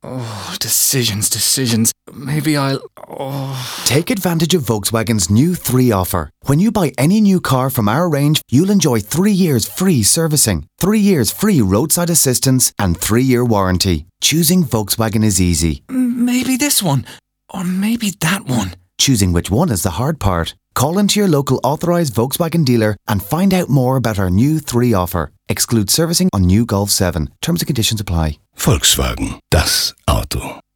Oh, decisions. Maybe I'll... Oh. Take advantage of Volkswagen's new 3 offer. When you buy any new car from our range, you'll enjoy 3 years free servicing, 3 years free roadside assistance, and 3-year warranty. Choosing Volkswagen is easy. Maybe this one. Or maybe that one. Choosing which one is the hard part. Call into your local authorised Volkswagen dealer and find out more about our new 3 offer. Exclude servicing on new Golf 7. Terms and conditions apply. Volkswagen, das Auto.